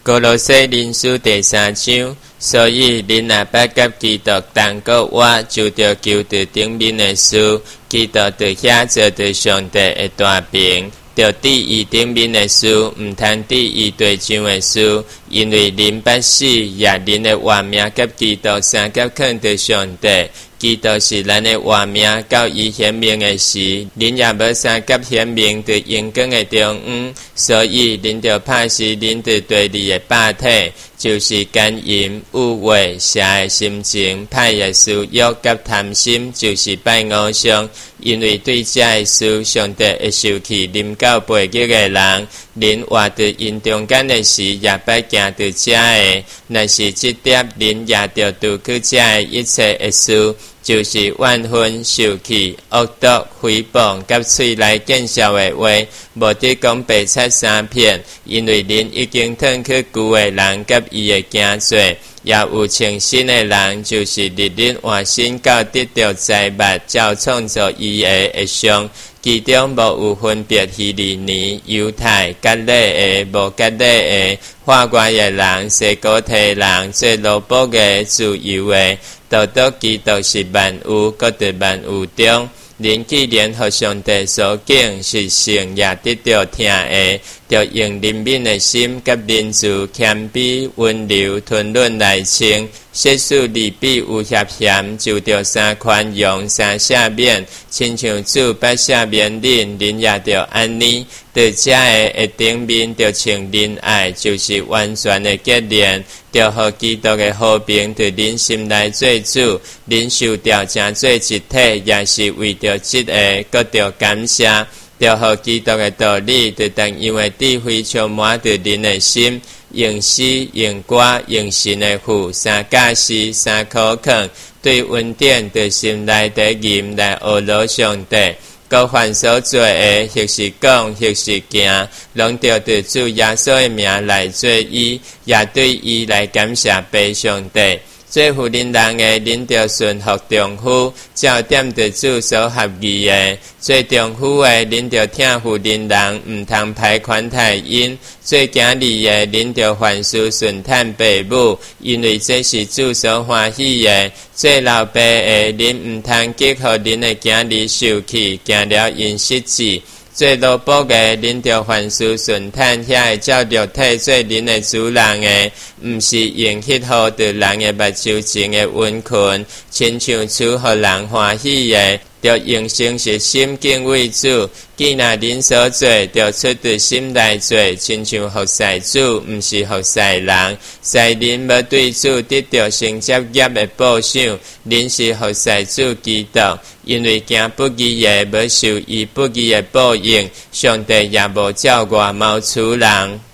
歌罗西人书第3章，所以恁若捌甲基督同个我，就着求伫顶面的事，基督伫遐做伫上帝的大饼，着伫伊顶面的事，毋通伫伊地上的事，因为恁捌死，也恁的活命甲基督相结肯伫上帝。基督是咱的活命，到伊显明的时，恁也要相结显明伫阳光的中央，所以恁着拍死恁伫第二的霸体，就是奸淫、污秽、邪的心情、歹的私欲甲贪心，就是拜偶像。因为对这的事，上帝会受气啉到背逆的人，恁活伫因中间的时，也捌行伫这的。若是这点，恁也着拄去这的一切的事。就是怨恨、受气、恶毒、诽谤，甲喙内见笑的话，无得讲白切3片，因为恁已经褪去旧的人甲伊的行做，也有穿新的人，就是日恁换新到得到财物，照创造伊的会相。其中无有分别希利尼、犹太、革勒的、无革勒的、化外的人、西哥提人、做罗卜的、自由的，都得基督是万有，搁伫万有中。恁既然互上帝所敬，是圣也得到听的，着用怜悯的心甲仁慈、谦卑、温柔、吞忍来称。设使利比有邪嫌，就着3宽容、3赦免，亲像主捌赦免恁，恁也着安尼。在这的顶面，着穿仁爱，就是完全的结连，着互基督的和平伫恁心内做主，恁受调成做一体，也是为着这个，搁着感谢。着互基督的道理，就同样的智慧充满着恁的心，用诗、用歌、用神的父，3假释、3口劝，对恩典在心内底吟来学罗上帝。各凡所做的，或是讲，或是行，拢着对主耶稣的名来做伊，也对伊来感谢拜上帝。做妇人人的，恁着顺服丈夫，照点着主所合意的。做丈夫的，恁着听妇人人，毋通排款太因。做囝儿的，恁着凡事顺坦爸母，因为这是主所欢喜的。做老爸的，恁毋通激互恁的囝儿受气，行了因失志。做萝卜的，恁着凡事顺坦，遐会照着体做恁的主人的，毋是用迄号着人的目睭前的温困，亲像处互人欢喜的，着用诚实心敬畏主。既然恁所做，着出自心内做，亲像服侍主，毋是服侍人。使恁要对主得到成接业的报赏，恁是服侍主基督，因为行不义的，要受伊不义的报应。上帝也无照外貌处人。